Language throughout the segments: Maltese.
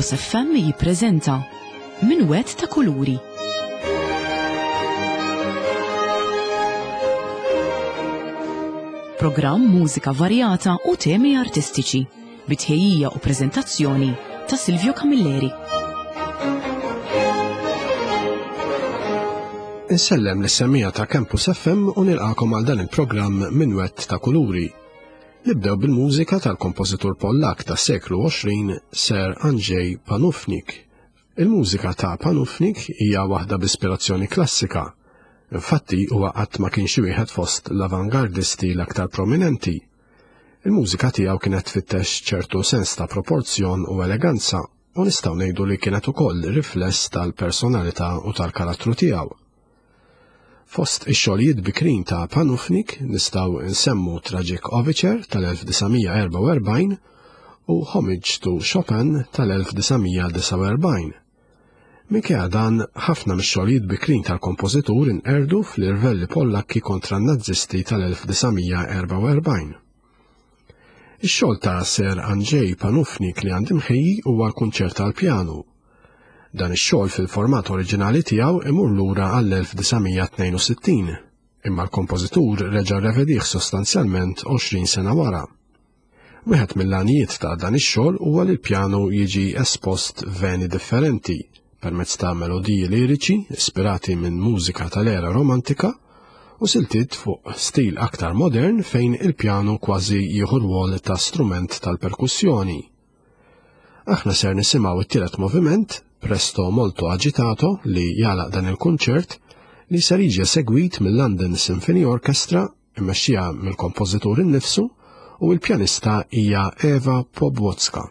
Campus FM jippreżenta Minwett ta' Kuluri. Programm mużika varjata u temi artistiċi, bitħejjija u preżentazzjoni ta' Silvio Camilleri. Insellem l-semmija ta' Campus FM u nilqakom għal dan il-programm Minwett ta' Kuluri. Nibdew bil-mużika tal-kompożitur Pollak tas seklu 20 Sir Andrzej Panufnik. Il-mużika ta' Panufnik hija waħda b'ispirazzjoni klassika. Infatti huwa qatt ma kien xi wieħed fost l-avangardisti l-aktar prominenti. Il-mużika tiegħu kienet tfittex ċertu sens ta' proporzjon u eleganza u nistgħu ngħidu li kienet ukoll rifless tal-personalità u tal-karattru tiegħu. Fost ix-xogħlijiet bikrin ta' Panufnik nistgħu nsemmu Tragic Overture tal-1944 u Homage to Chopin tal-1949. Minkejja dan ħafna mix-xogħlijiet bikrin tal-kompożitur inqerdu fl-irvelli Pollakki kontra n-Nazisti tal-1944. Ix-xogħol ta' Sir Andrzej Panufnik li għandi mħejji huwa l-kunċert tal-pjanu. Dan ix-xogħol fil-format oriġinali tiegħu imur lura għall-1962, imma l-kompożitur reġa' revedih sostanzjalment 20 sena wara. Wieħed mill-għanijiet ta' dan ix-xogħol huwa li l-pjanu jiġi espost veni differenti permezz ta' melodiji liriċi ispirati minn mużika tal-era romantika u siltiet fuq stil aktar modern fejn il-pjanu kważi jieħu rwol ta' strument tal-perkussjoni. Aħna ser nisimgħu it-tielet moviment, Presto Molto Agitato, li jalaq dan il-kunċert li ser jiġi segwit mill-London Symphony Orchestra immexxija mill-kompożitur innifsu u l-pjanista hija Eva Pobłocka.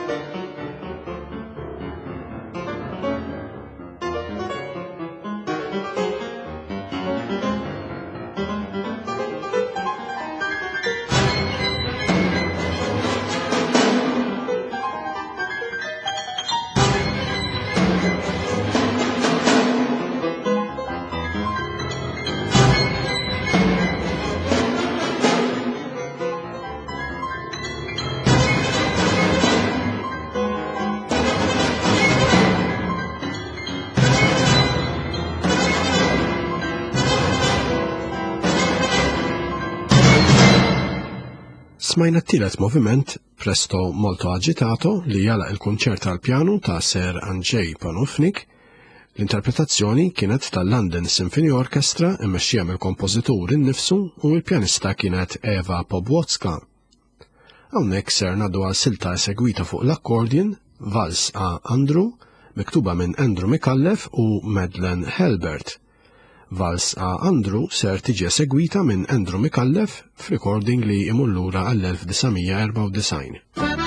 Smajna t-tielet moviment Presto Molto Agitato li jalaq il-kunċert tal-pjanu ta' Sir Andrzej Panofnik. L-interpretazzjoni kienet tal-London Symphony Orchestra immexxija mill-kompożitur innifsu u l-pjanista kienet Eva Pobłocka. Hawnhekk ser ngħaddu għal silta segwita fuq l-accordion Vals a Andrew miktuba minn Andrew Mikallef u Madeleine Helbert. Vals a Andrew ser tiġi segwita minn Andrew Mikallef f'recording li imur lura għall-1994.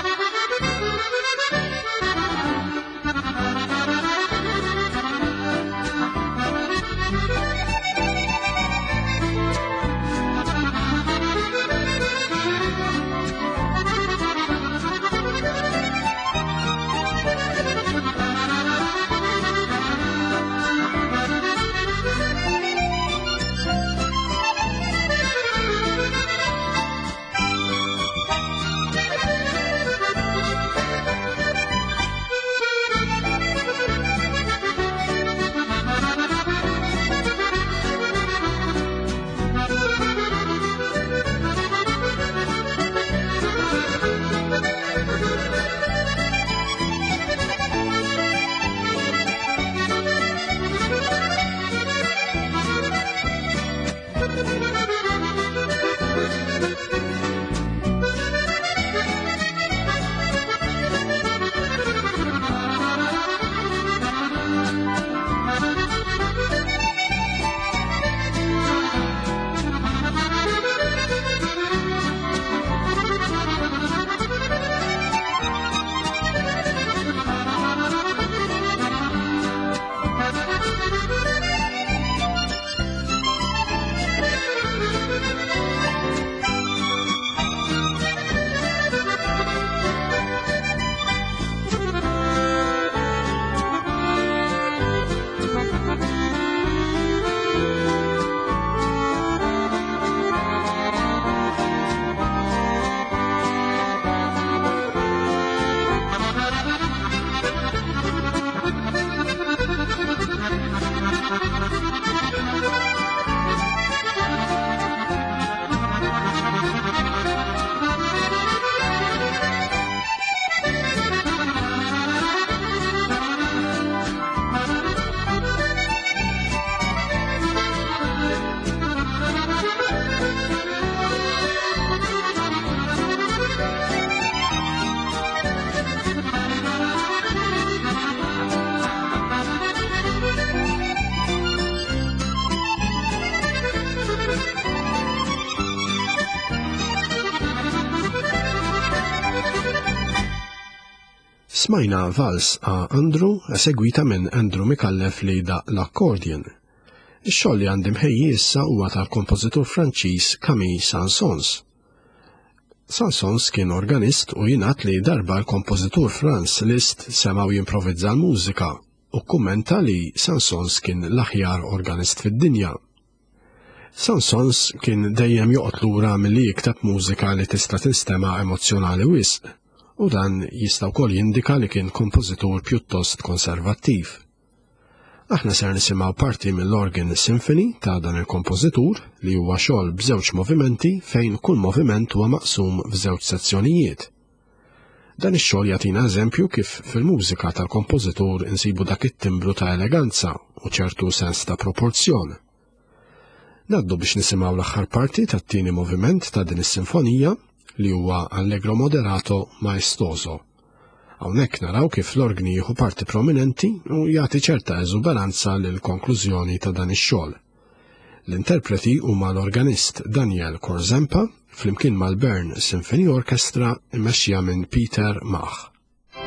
Smajna Vals a Andrew segwita minn Andrew Mikallef li da l-accordion. Ix-xogħol li għandi mħejji issa huwa tal-kompożitur Franċiż Camille Saint-Saëns. Saint-Saëns kien organist u jingħad li darba l-kompożitur Franz Liszt semgħu jimprovizza l-mużika u kummenta li Saint-Saëns kien l-aħjar organist fid-dinja. Saint-Saëns kien dejjem joqgħod lura milli jikteb mużika li tista' tinstema' emozzjonali wisq. U dan jista' wkoll jindika li kien kompożitur pjuttost konservattiv. Aħna ser nisimgħu parti mill-Organ Symphony ta' dan il-kompożitur li huwa xogħol b'żewġ movimenti fejn kull moviment huwa maqsum f'żewġ sezzjonijiet. Dan ix-xogħol jagħtina eżempju kif fil-mużika tal-kompożitur insibu dak it-timbru ta' eleganza u ċertu sens ta' proporzjon. Ngħaddu biex nisimgħu l-aħħar parti tat-tieni moviment ta' din is-sinfonija li huwa Allegro moderato maestoso. Hawnhekk naraw kif l-organi jieħu parti prominenti u jagħti ċerta eżuberanza lil konklużjoni ta' dan ix-xogħol. L-interpreti huma l-organist Daniel Korzempa flimkien mal-Bern Symphony Orchestra immexxija minn Peter Mach.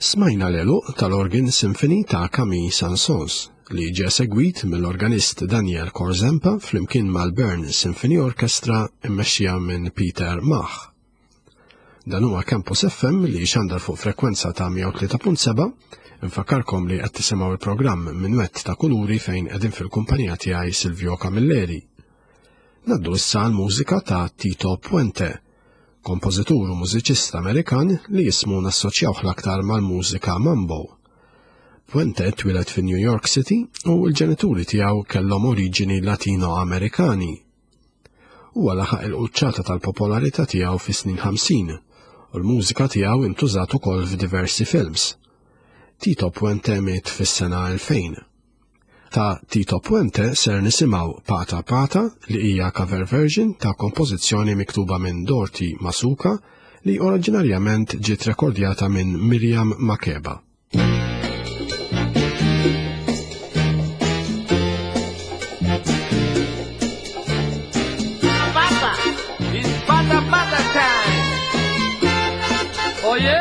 Smajna l-eluq tal-Organ Symphony ta' Camille Saint-Saëns li ġie segwit mill-organist Daniel Korzempa flimkien mal-Bern Symphony Orchestra immexxija minn Peter Mach. Dan huwa Campus FM li xandar fuq frekwenza ta' 103.7. Infakkarkom li qed tisimgħu il-programm Minwett ta' Kuluri fejn qegħdin fil-kumpanija tiegħi Silvio Camilleri. Naddu issa l-mużika ta' Tito Puente, kompożitur u mużiċista Amerikan li jismu nassoċjawh l-aktar mal-mużika mambo. Puente twilet fi New York City u l-ġenituri tiegħu kellhom oriġini Latino-Amerikani. Huwa laħaq il-quċċata tal-popolarità tiegħu fis-snin 50 u l-mużika tiegħu intużat ukoll f'diversi films. Tito Puente miet fis-sena 2000. Ta' Tito Puente ser nisimgħu Pata Pata li hija cover version ta' kompożizzjoni miktuba minn Dorothy Masuka li oriġinarjament ġiet rekordjata minn Miriam Makeba. Pata, it's Pata Pata time. Oye?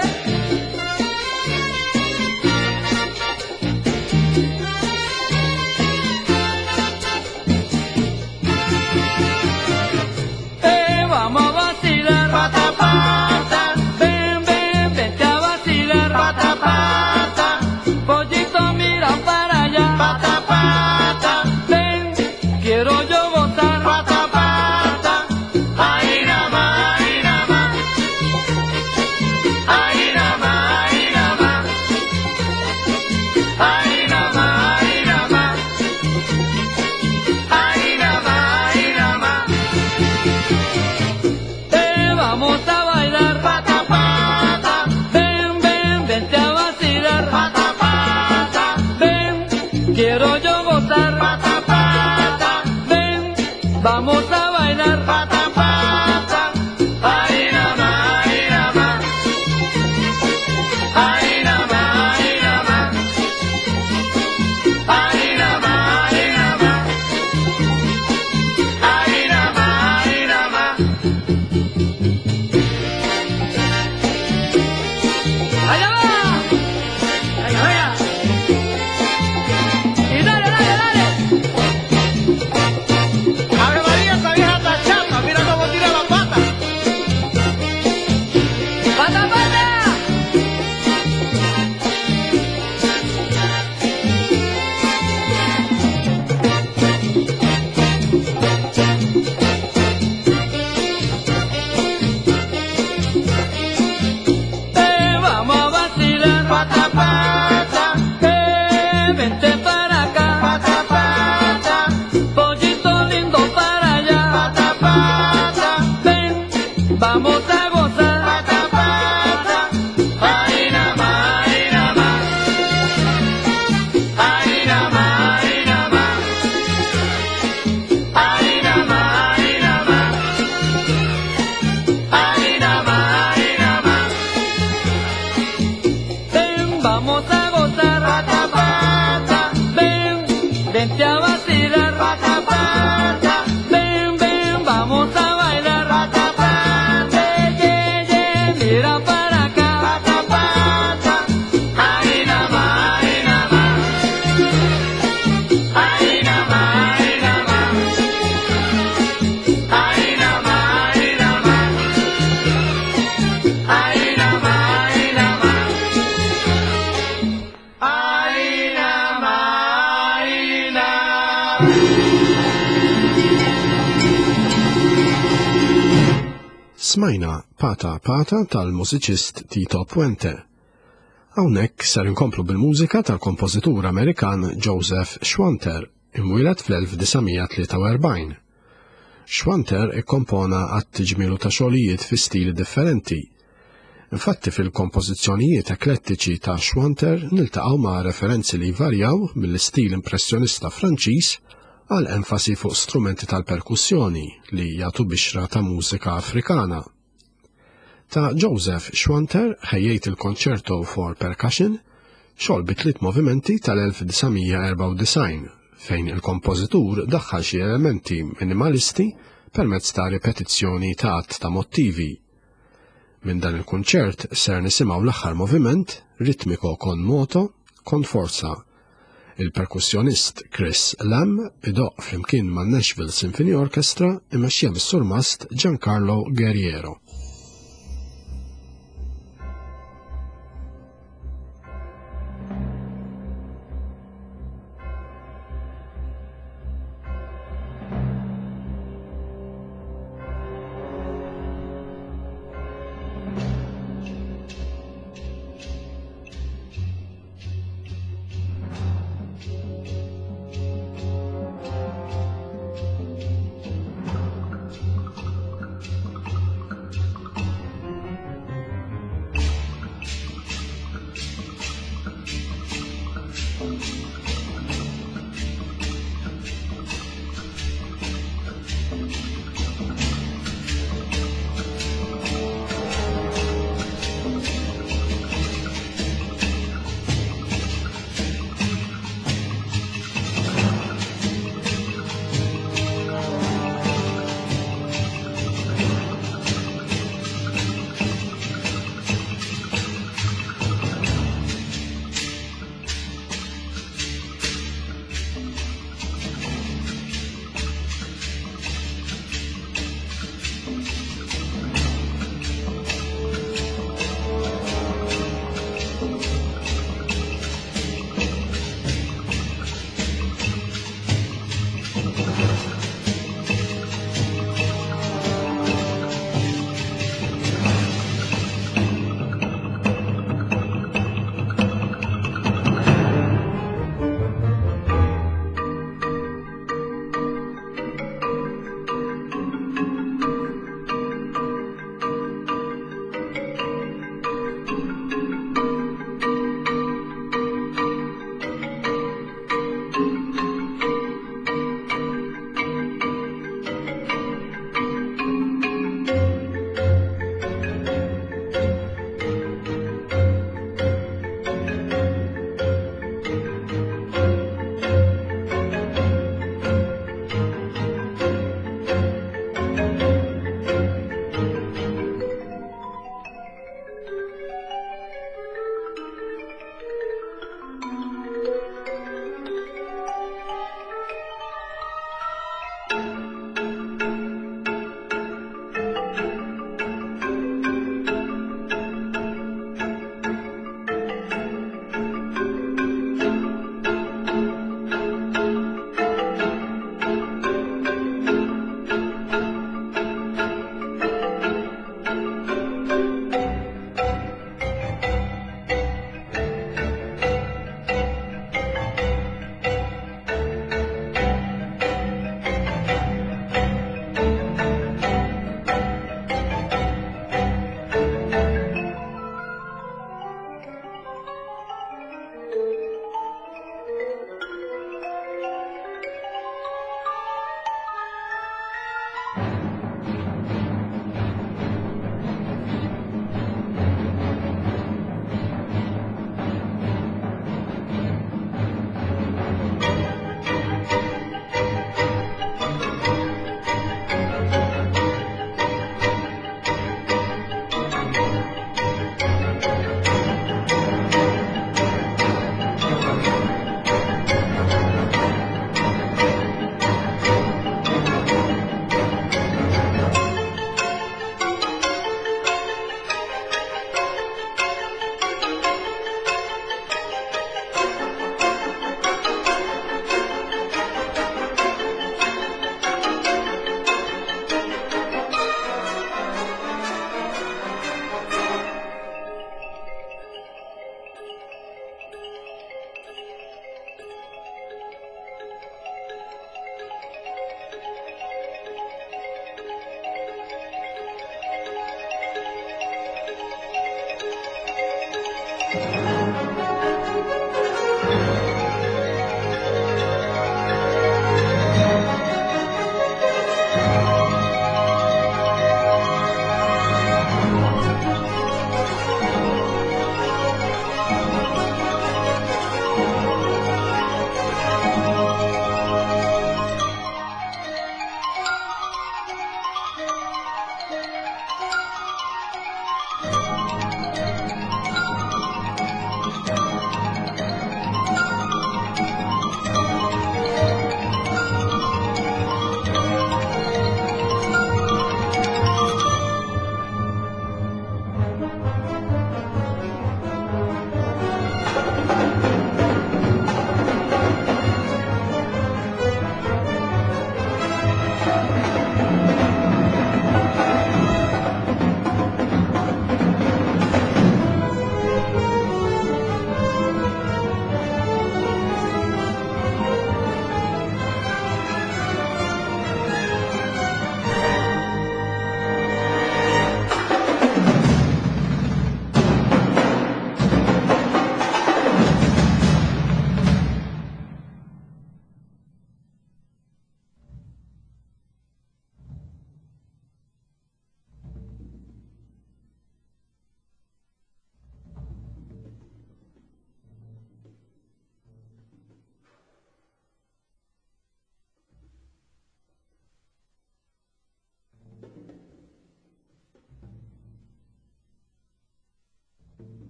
Vamos a vacilar, pata pata, ven, ven, vente a vacilar, pata pata, pollito mira para allá, pata pata, ven, quiero yo gozar, pata pata, ahí nada más, ahí nada más, ahí nada más, ahí nada más, ahí nada más, ahí nada más, ahí nada más, ahí nada más. Vamos a bailar, pata pata, ven, ven, vente a vacilar, pata pata, ven, quiero yo gozar, pata pata, ven, vamos a bailar, pata pata, ahí nada más, ahí nada más, ahí nada más, ahí nada más, ahí nada más, ahí nada más, ahí nada más, ahí nada más. ¡Allá va! ¡Venga, venga! ¡Y dale, dale, dale! ¡Ave María, esta vieja está chapa! ¡Mira cómo tira la pata! ¡Pata, pata! Vamos a vacilar, pata pata, vente para acá, pata pata, pollito lindo para allá, pata pata, ven, vamos a gozar, pata pata, ahí nada más, ahí nada más, ahí nada más, ahí nada más, ahí nada más, ahí nada más, ahí nada más, ahí nada más. Ven, vamos a gozar, pata pata, ven, vente a vacilar, pata pata, ven, ven, vamos a bailar, pata pata, ye, ye, mira para acá, pata pata, ahí nada más, ahí nada más, ahí nada más, ahí nada más, ahí nada más, ahí nada más, ahí nada más, ahí nada más. Ahí nada más, ahí nada más. Smajna Pata Pata tal-mużiċist Tito Puente. Hawnhekk ser inkomplu bil-mużika tal-kompożitur Amerikan Joseph Schwanter, imwieled fl-1943. Schwanter ikkompona għat-tiġmielu ta' xogħlijiet fi stili differenti. Infatti fil-kompożizzjonijiet eklettiċi ta' Schwanter niltaqgħu ma' referenzi li jvarjaw mill-istil impressjonista Franċiż għal enfasi fuq strumenti tal-perkussjoni li jagħtu bixra ta' mużika Afrikana. Ta' Joseph Schwanter ħejjejt il-Concerto for Percussion, xogħol bi 3 movimenti tal-1994 fejn il-kompożitur daħħal xi elementi minimalisti permezz ta' ripetizzjoni ta' att ta' mottivi. Minn dan il-kunċert ser nisimgħu l-aħħar moviment ritmiko con moto con forza. Il-perkussjonist Chris Lamb idoq flimkien ma' Nashville Symphony Orchestra imexxija mis-surmast Giancarlo Guerriero.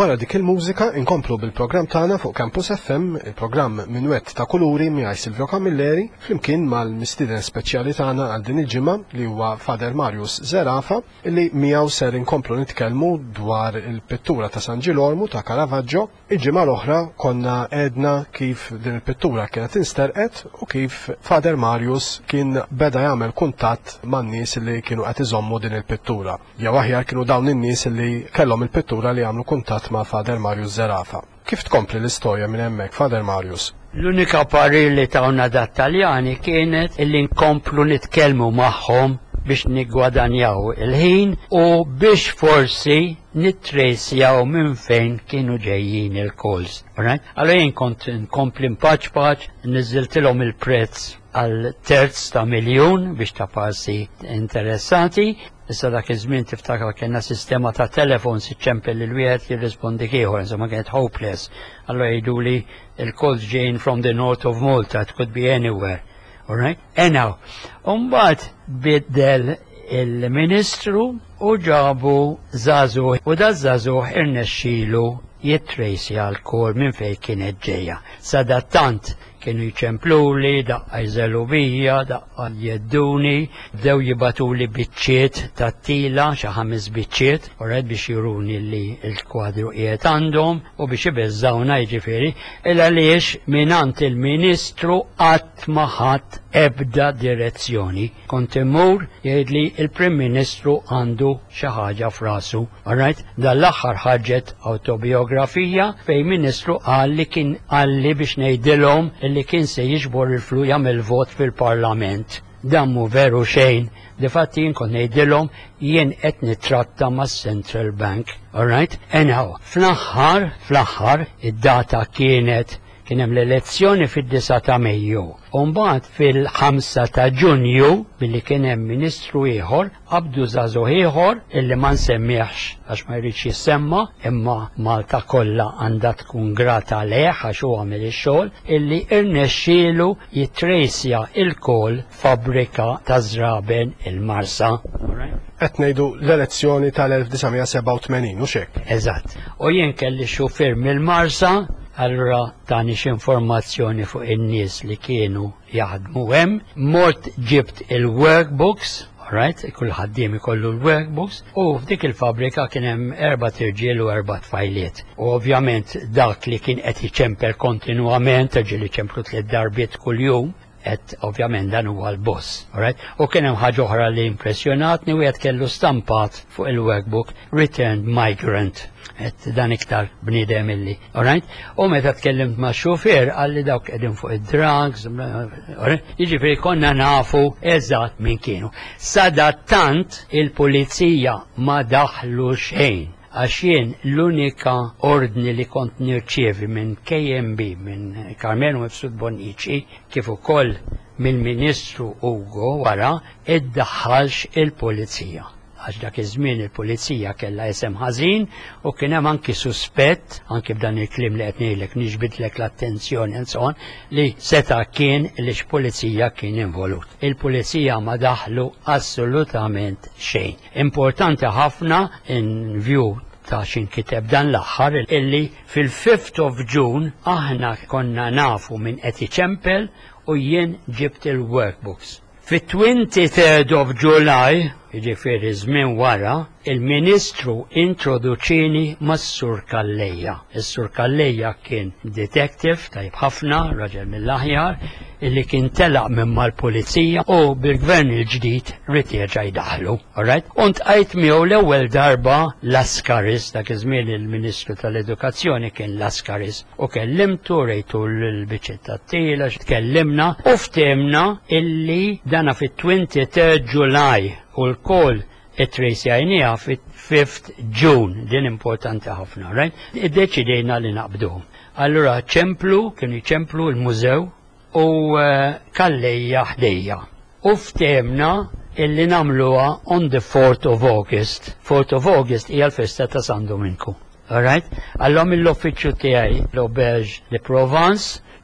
Wara dik il-mużika inkomplu bil-programm tagħna fuq Campus FM, il-programm Minwett ta' Kuluri miegħi Silvio Camilleri, flimkien mal-mistieden speċjali tagħna għal din il-ġimgħa li huwa Fader Marius Zerafa, li miegħu ser inkomplu nitkellmu dwar il-pittura ta' San Girolamo ta' Caravaggio. Il-ġimgħa l-oħra konna għedna kif din il-pittura kienet insterqet u kif Fader Marius kien beda jagħmel kuntatt man-nies li kienu qed iżommu din il-pittura. Jew aħjar kienu dawn in-nies li kellhom il-pittura li għamlu kuntatt ma' Fader Marius Zerafa. Kif tkompli l-istorja minn hemmhekk, Fader Marius? L-unika parir li tawna dat-Taljani kienet illi nkomplu nitkellmu magħhom biex niggwadanjaw il-ħin u biex forsi nittrejsjaw minn fejn kienu ġejjin il-kols. Allora jien kont nkompli mpaċ, niżiltilhom il-prezz għal terz ta' miljun biex ta' passi interessati. Issa dak iż-żmien tiftakar kellna sistema ta' telefon siċċempel li wieħed jirrispondi ieħor, insomma kienet hopeless. Allora jgħiduli il-calls ġejjin from the north of Malta, it could be anywhere. All right? Anyhow, mbagħad biddel il-Ministru u ġabu Żagħżugħ u da Żagħżugħ irnexxielu jittrejsja l-kol minn fejn kienet ġejja. Sadattant kienu jċempluli, daqqa jżelu bija, daqqa jedduni, bdew jibatuli biċċiet ta' tila, xi 5 biċċiet, u rred biex juruni li l-kwadru qiegħed għandhom u biex ibeżżawna jiġifieri, il għaliex minant il-Ministru qatt ma ħadd ebda direzzjoni. Kont imur jgħidli il-Prim Ministru għandu xi ħaġa f'rasu. Alright? Dal-aħħar ħarġet awtobiografija fejn Ministru qal li kien qalli biex ngħidilhom li kien se jiġbor il-flu jagħmel vot fil-Parlament. Dan mhu veru xejn. Difatti jien kont ngħidilhom jien qed nittratta mas-Central Bank. Alright? Anyhow, fl-aħħar id-data kien hemm l-elezzjoni fid-9 ta' Mejju. U mbagħad fil-5 ta' Ġunju billi kien hemm Ministru ieħor, qabdu Żagħżugħ ieħor illi ma nsemmihx għax ma jridx jissemma, imma Malta kollha għandha tkun grata għalih għax huwa għamel ix-xogħol, illi irnexxielu jittrejsja il-kol fabbrika ta' żraben il-Marsa. Qed ngħidu l-elezzjoni tal-1987 u x'hekk. Eżatt. U jien kelli xufier mill-Marsa. Allura tani x'informazzjoni fuq in-nies li kienu jaħdmu hemm, mort ġibt il-workbooks, alright, kull ħaddiem ikollu l-workbooks, u f'dik il-fabrika kien hemm 4 irġiel u 4 tfajliet. U ovvjament dak li kien qed jiċempel kontinwament, irġiel iċemplu 3 darbiet kuljum, qed ovvjament dan huwa l-boss, alright? U kien hemm ħaġa oħra li impressjonatni u qed kellu stampat fuq il-workbook Returned Migrant. Et dan iktar bniedem illi, alright? U meta tkellimt ma' xufier għalli dawk qegħdin fuq id-drugs, jiġifieri konna nafu eżatt min kienu. Sadattant il-pulizija ma daħlu xejn. Għax jien l-unika ordni li kont nirċievi minn KMB, minn Carmelo Mifsud Bonnici, kif ukoll mill-Ministru Ugo wara, iddaħħalx il-pulizija. Għax dak iż-żmien il-pulizija kellha isem ħażin u kien hemm anki suspett, anki b'dan il-kliem li qed ngħidlek niġbidlek l-attenzjoni and so on, li seta' kien li x-pulizija kien involut. Il-pulizija ma daħlu assolutament xejn. Importanti ħafna in view ta' xinkiteb dan l-aħħar illi fil-5th of June aħna konna nafu minn qed iċempel u jien ġibt il-workbooks. Fit-23rd of July, jiġifieri żmien wara, il-Ministru introduċini mas-Sur Kalleja. Is-Sur Kalleja kien detective tajb ħafna, raġel mill-aħjar, illi kien telaq minn mal-pulizija u bil-gvern il-ġdid rid jerġa' jdaħlu. Alright? U ntqajt miegħu l-ewwel darba l-Askaris, dak iż-żmien il-Ministru tal-Edukazzjoni kien l-Askaris, u kellimtu rejtu l-biċċiet tat-tila, tkellimna u ftemna illi dana fit-23 July u l-kol it-trejsjajnija fit-5th June, din importanti ħafna, right? Id-deċidejna li naqbduhom. Allura ċemplu, kienu ċemplu l-mużew u Kalleja ħdejja. U ftemna illi namluha on the 4th of August. 4th of August hija l-festa ta' San Domenico. All right? Allom l-uffiċċju tiegħi l-Auberge de Provence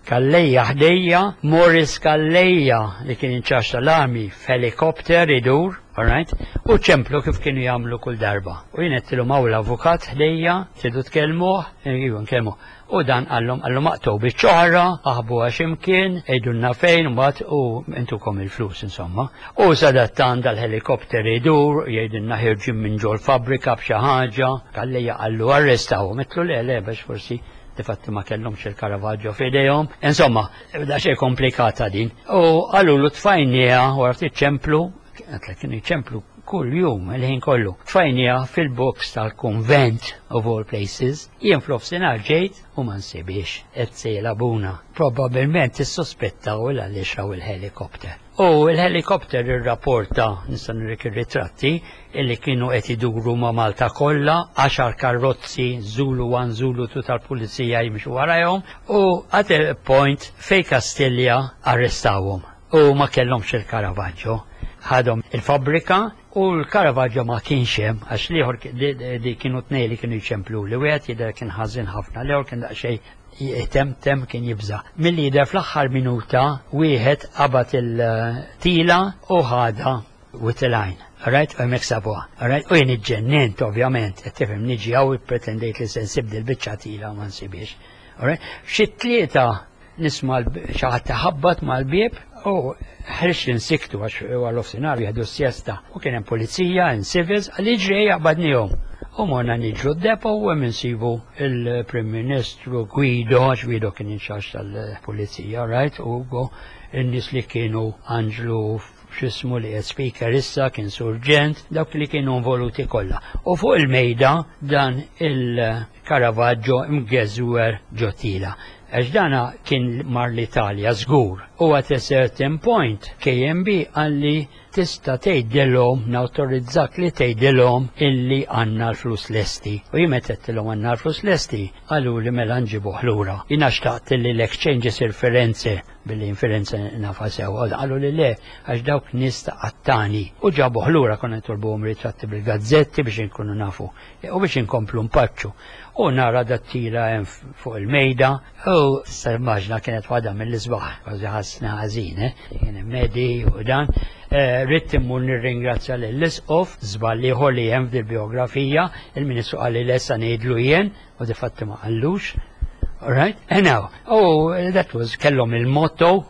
Kalleja ħdejja, Morris Kalleja li kien inċarġ tal-armi f'helikopter idur, alright, u ċemplu kif kienu jagħmlu kull darba. U jien qedtilhom hawn l-avukat ħdejja, tridu tkellmuh, nkellmuh. U dan għallhom maqtu biċ-ċoħra, aħbu għax imkien, ejdunna fejn, mbagħad u intukom il-flus insomma. U sadattan dal-helikopter idur, jgħidilna ħirġin minn ġol fabrika b'xi ħaġa, Kalleja qallu arrestaw, metlu le biex forsi difatti ma kellhomx il-Caravaggio f'idejhom. Insomma, da xejn komplikata din. U għallu tfajnija wara ftit ċemplu, kienu jċemplu kull jum il-ħin kollu. Tfajnija fil-box tal-konvent of all places, jien fl-ofsinar ġejt u ma nsibiex qed sejla buna. Probabbilmentissospettaw għaliex raw il-helikopter. U l-helikopter irrapporta, nista' nurek ir-ritratti, illi kienu qed iduru ma' Malta kollha, 10 karozzi Zulu 1, Zulu 2 tal-pulizija jimxu warajhom, u at a point fej Kastilja arrestawhom. U ma kellhomx il-Caravaggio. Ħadhom il-fabrika u l-Caravaggio ma kienx hemm għax liħor di kienu tnej li kienu jċemplu li wieħed jidher kien ħażin ħafna, liħor kien daqsxejn tem kien jibża. Mill-lider fl-aħħar minuta wieħed qabad il-tila u ħada witilajn. Alright, u jmek sabuha. Alright, u jien iġġennent ovvjament, qed tifhem niġi hawn ippretendejt li se nsib dil-biċċa tila ma nsibiex. Alright, xi tlieta nisma' xi ħadd taħabbat mal-bieb u ħirx insiktu għax għal-ofsinar jgħadu s-siesta u kien hemm pulizija, civils, għal-iġri jaqbadnihom. U morna niġru d-depo u hemm insibu il-Prim Ministru Guido, għax Guido kien inċarġ tal-pulizija, right? U n-nies li kienu Anġlu x'ismu li qed speaker issa kien surġent, dawk li kienu involuti kollha. U fuq il-mejda dan il-Caravaggio mgeżwer ġotila. Għax dana kien mar l-Italja żgur. U at a certain point KMB għalli tista' tgħidilhom nawtorizzak li tgħidilhom illi għandna l-flus lesti. U jien meta qedtilhom għandna l-flus lesti qalu li mela nġibuh lura. Jiena xtaqt li l-exchanges Firenze billi Firenze nafa sew. Qalu li le għax dawk nies ta' qattani. U ġabuh lura konna nitolbuhom ritratti bil-gazzetti biex inkunu nafu u biex inkomplu mpaċċu. U nara dat-tira hemm fuq il-mejda u s-immaġna kienet waħda mill-isbaħ, kważi ħassna ħażin, kien medi u dan. Ritt immur nirringrazzja lill-isqof, żball ieħor li hemm fil-biografija, il-Ministru qal li lesta ngħidlu jien u di fatti ma qallux. Alright? And now, that was kellhom il-motto,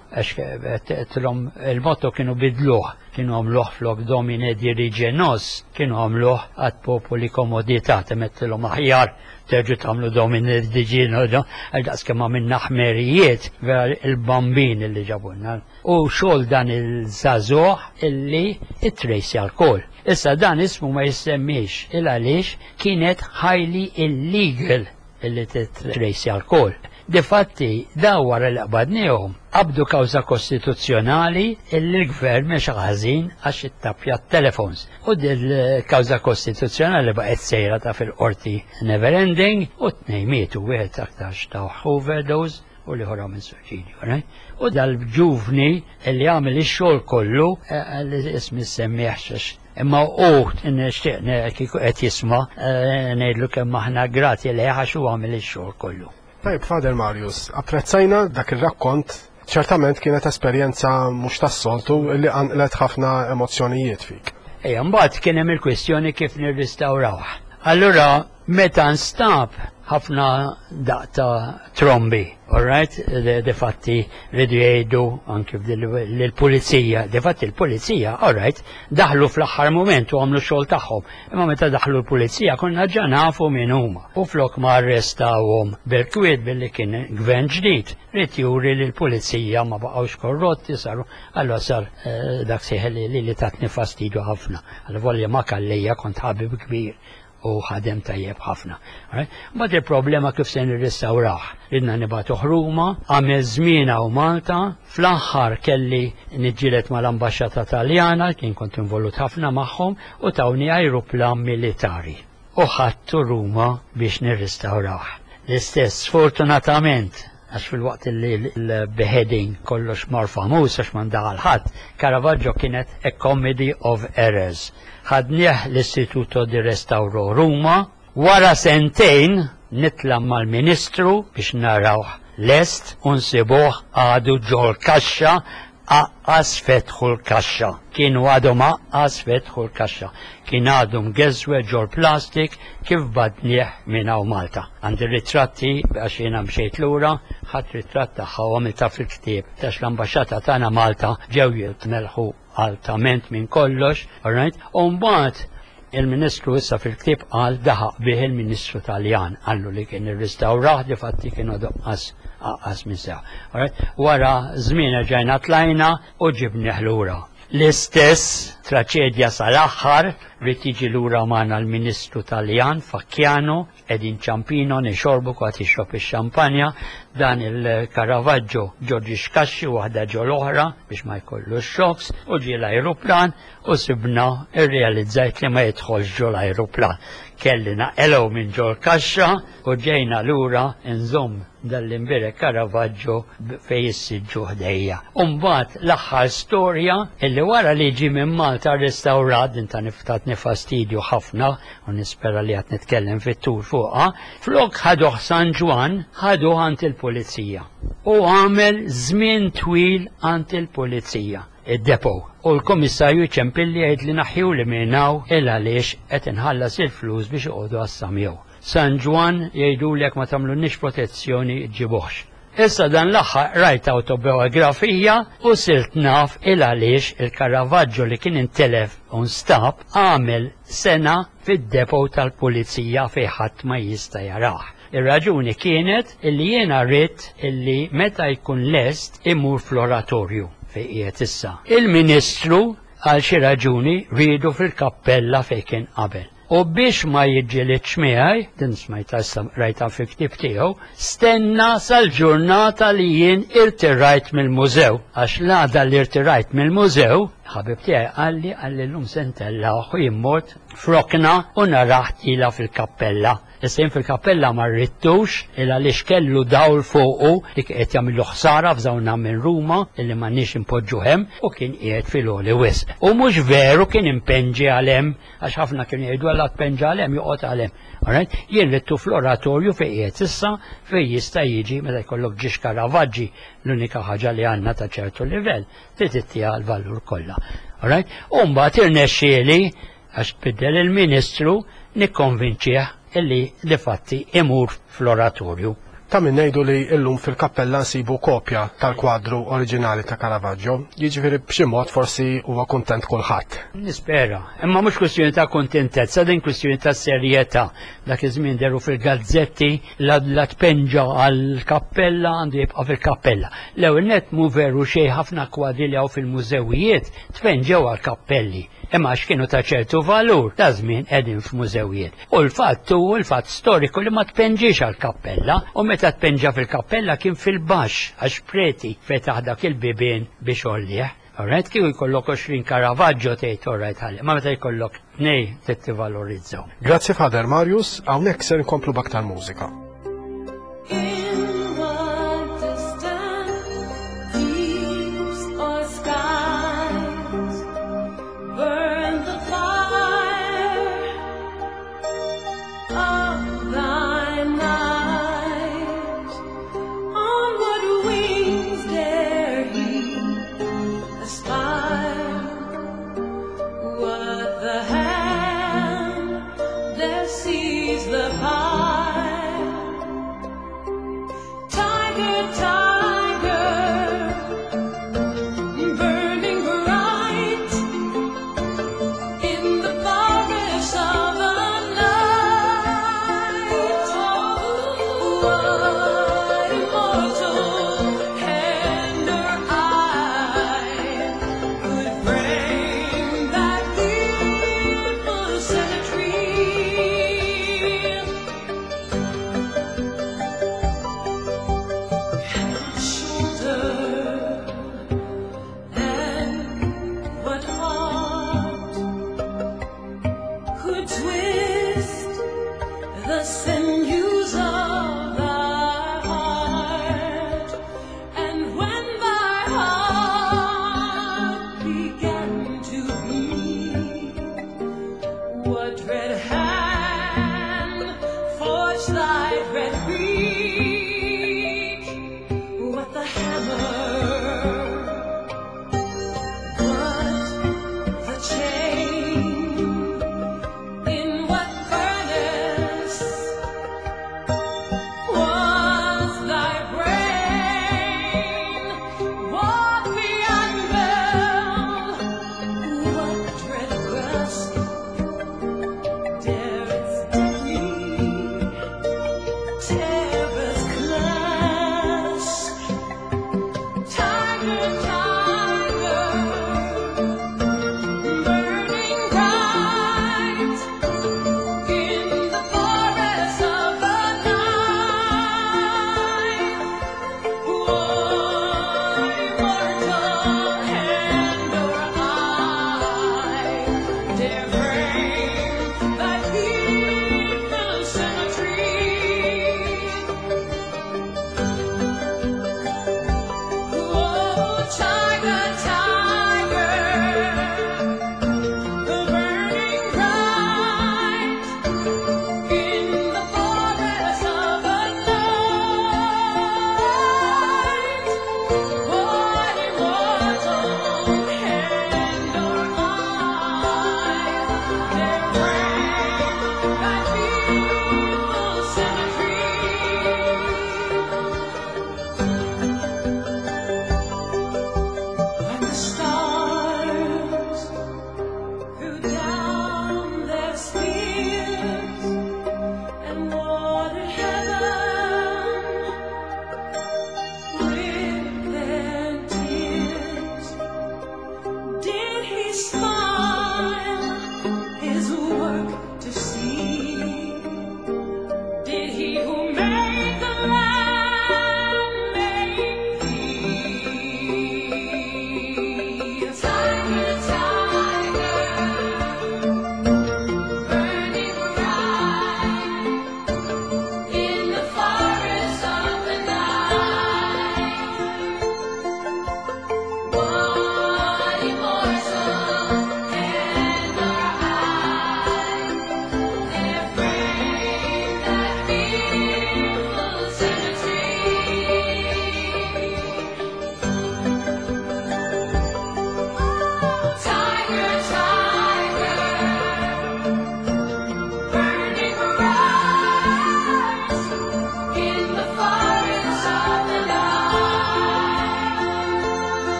il-motto kienu bidluħ, kienu għamluħ flok domine dirigenos, kienu għamluħ għad popoli komodità, temettilhom aħjar terġu tagħmlu domine dirigenos, għal-daqs kemm minna ħmerijiet vera il-bambin illi ġabunna. U xogħol dan il-żagħżugħ illi it-trejsi għal-kol. Issa dan ismu ma jissemmix il-għaliex kienet highly illegal illi t-trejsi għal-kol. Difatti, dawar il-qbadnijom, qabdu kawza kostituzzjonali illi l-gvern meċ ħażin għax it-tapja telefons. U dil-kawza kostituzzjonali baqgħet sejra ta' fil-qorti never ending u t-nejmietu wieħed aktar ta' overdose u li ħora minn suċidju. U dal-ġuvni illi għamil ix-xogħol kollu l-ismi semmiħx imma kiku qed jisma' ngħidlu kemm aħna grati li għax u għamil ix-xogħol kollu. Tajb, Fader Marius, apprezzajna dak ir-rakkont, ċertament kienet esperjenza mhux tas-soltu li għanqlet ħafna emozzjonijiet fik. Ejja, mbagħad kien hemm il-kwestjoni kif nirristawrawh. Allura meta nstab ħafna daqta trombi, alright? Defatti ridu jgħidu anke l-pulizija, defatti l-pulizija, alright, daħlu fl-aħħar moment u għamlu xogħol tagħhom. Imma meta daħlu l-pulizija konna ġa nafu min huma. U flok ma arrestawhom bil-kwiet billi kien gvern ġdid, rid juri li l-pulizija ma baqgħux korrotti saru, allura sar dak seħel li tatni fastidu ħafna. Għal-volja ma Kalleja kont ħabib kbir u ħadem tajjeb ħafna. Bad il-problema kif se nirrestawraħ. Ridna nibatu ħruma, għamel żmiena u Malta, fl-aħħar kelli niġġieled mal-Ambaxxata Taljana, kien kont involut ħafna magħhom, u tawni ajruplan militari. U ħadtu Ruma biex nirrestawraħ. L-istess, sfortunatament, għax fil-waqt il-beheading kollox mar famuż għax man daħal ħadd, Caravaggio kienet a comedy of errors. Ħadnieh l-Istituto di Restauro Ruma, wara sentejn nitla mal-Ministru biex naraw lest unsibuh għadu ġol kaxxa aqqas fetħu l-kaxxa. Kienu għadhom aqqas fetħu l-kaxxa. Kien għadhom geżwe ġol plastik kif badnieħ minn hawn Malta. Għandi ritratti għax jiena mxejt lura, ħadd ritratt tagħha u għamilta fil-ktieb tax l-ambaxxata tagħna Malta ġew jitmelħu altament minn kollox, alright? U mbagħad il-Ministru issa fil-ktieb qal daħaq bih il-Ministru Taljan għallu li kien irristawrah difatti kienu aqqas minn sew. Wara żmien ġejna tlajna u ġibnieh lura. L-istess traċedja sal-aħħar rid jiġi lura magħna l-Ministru Taljan Facchiano qegħdin ċampino nixorbu kwad jixrob ix-xampanja dan il-Caravaggio Giorgi Xkaxxi waħda ġo l-oħra biex ma jkollux xoks u ġie l-ajruplan u sibna irrealizzajt li ma jidħolx ġo l-ajruplan. Kelli naqelgħu minn ġo l-kaxxa u ġejna lura nżomm dal-imbirek Caravaggio fejn jissiġġu ħdejja. Mbagħad l-aħħar storja illi wara li ġi minn Malta restawrat din ta' niftatni fastidju ħafna u nispera li qed nitkellem fit-tul fuqha, flok ħaduh San Ġwan ħaduh għand il-pulizija u għamel żmien twil għand il-pulizija id-depo. U l-komissarju ċempilli għid li naħju li minnaw il-għaliex qed inħallas il-flus biex iqogħdu għassamjew. San Ġwan jgħidu li jekk ma tagħmlunniex protezzjoni ġibuħx. Issa dan l-aħħar rajt autobiografija u sirt naf il-għaliex il-Caravaggio li kien intelef u nstab għamel sena fid-depo tal-pulizija fejn ħadd ma jista' jarah. Ir-raġuni kienet illi jiena rrid illi meta jkun lest imur fl-oratorju fejn qiegħed issa. Il-Ministru għal xi raġuni rridu fil-kappella fejn kien qabel. U biex ma jiġġielitx miegħi, din smajta rajta fil-ktieb tiegħu, stenna sal-ġurnata li jien irtirajt mill-mużew. Għax l-għada li irtirajt mill-mużew, ħabib tiegħi għalli l-lum sentella u jimmort frokna u naraħt ila fil-kappella. Issa fil-kappella ma rrittux illa li xkellu dawl fuqu li qed jagħmlu ħsara f'żawna minn Ruma illi m'għandniex impoġġu hemm u kien qiegħed fil-għoli wisq. U mhux veru kien impenġi għalhem għax ħafna kienu jgħidu alla tpenġa għalhem joqgħod għalhem. Alright? Jien rittu fl-oratorju fejn qiegħed issa fejn jista' jiġi meta jkollok ġiex Caravaggio l-unika ħaġa li għandna ta' ċertu livell trid ittieha l-valur kollha. Alright? U mbagħad irnexxieli għax tbiddel il-Ministru nikkonvinċih illi li fatti imur fl-oratorju. Ta' minn ngħidu li llum fil-kappella nsibu kopja tal-kwadru oriġinali ta' Caravaggio, jiġifieri b'xi mod forsi huwa kuntent kulħadd. Nispera, imma mhux kwestjoni ta' kuntentezza, din kwestjoni ta' serjetà. Dak iż-żmien deru fil-gazzetti la tpenġa għall-kappella għandu jibqa' fil-kappella. L-ewwel nett mhu veru xejn ħafna kwadri li hawn fil-mużewijiet tpenġew għall-kappelli. Imma x'kienu ta' ċertu valur ta' żmien qegħdin f'mużewijiet. U l-fatt huwa l-fatt storiku li ma tpenġix għall-kappella u meta tpenġa fil-kappella kien fil-baxx għax preti fetaħ dak il-bibien biex ollieħ. Alright, kieku jkollok 20 Caravaggio tgħid alright ħalli, ma meta jkollok tnej trid tivvalorizzaw. Grazzi Fader Marius, hawnhekk se nkomplu b'aktar mużika. Sees the pie.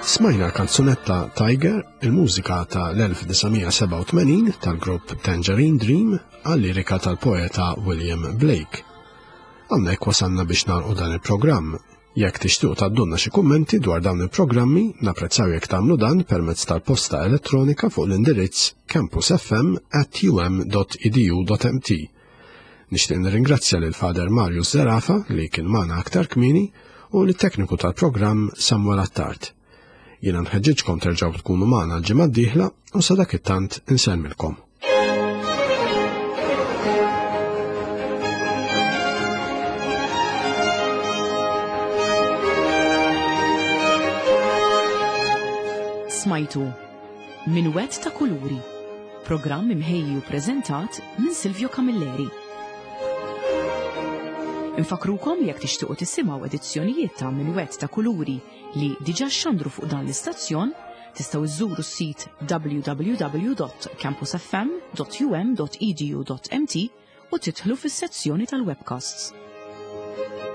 Smajna l-kanzunetta Tiger, il-mużika ta' l-1987 tal-grupp Tangerine Dream għall-lirika tal-poeta William Blake. Għamnek wasanna biex nagħlqu dan il-programm. Jekk tixtiequ tgħaddulna xi kummenti dwar dawn il-programmi, napprezzaw jekk tagħmlu dan permezz tal-posta elettronika fuq l-indirizz campusfm@um.edu.mt. Nixtieq nirringrazzja lil Fader Marius Zerafa li kien magħna aktar kmieni u lit-tekniku tal-programm Samuel Attard. Jiena nħeġġiġkom terġgħu tkunu magħna l-ġimgħa d-dieħla u sa dak it-tant insellmilkom. Smajtu Minwett ta' Kuluri, programm imħejji u preżentat minn Silvio Camilleri. Infakrukom li jekk tixtiequ tissimgħu edizzjonijiet ta' Minwett ta' Kuluri li diġà xandru fuq dan l-istazzjon, tistgħu iżżuru s-sit www.campusfm.um.edu.mt u tidħlu fis-sezzjoni tal-webcasts.